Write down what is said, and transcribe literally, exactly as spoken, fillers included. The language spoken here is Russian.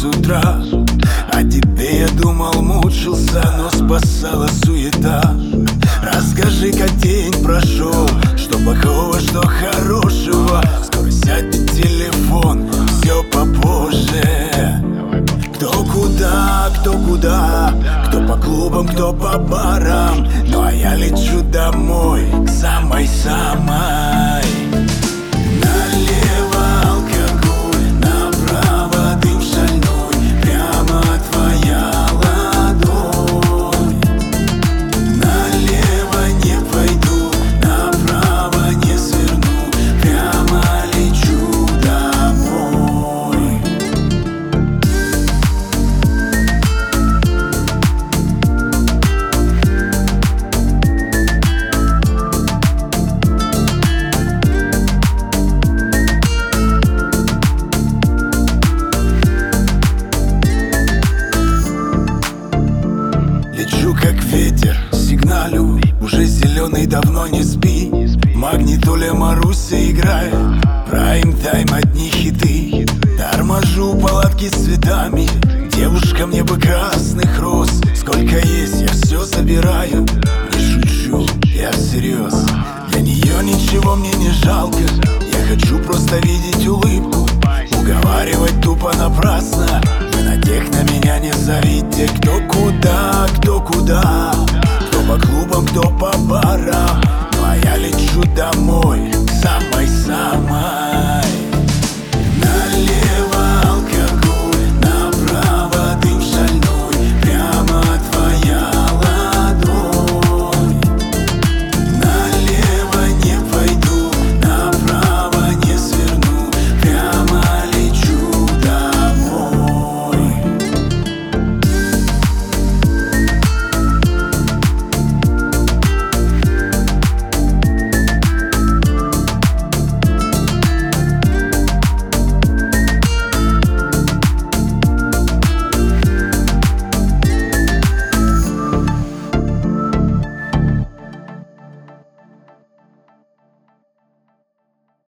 с утра. О тебе я думал, мучился, но спасала суета. Расскажи, как день прошел, что плохого, что хорошего. Скоро сядет телефон, все попозже. Кто куда, кто куда, кто по клубам, кто по барам. Ну а я лечу домой, к самой-самой. Налево алкоголь, направо дым шальной, прямо твоя ладонь. Налево не пойду, направо не сверну, прямо лечу домой. Лечу как ветер, сигналю, уже зеленый, давно не спи. Магнитоля Маруся играет, прайм-тайм, одни хиты. Торможу палатки с цветами, девушка, мне бы красных роз. Сколько есть, я все забираю, не шучу, я всерьез. Для нее ничего мне не жалко, я хочу просто видеть улыбку. Уговаривать тупо напрасно, вы на тех на меня не зовите. Кто куда, кто куда, кто по клубам, кто по барам. Ну а я лечу домой, к самой-самой.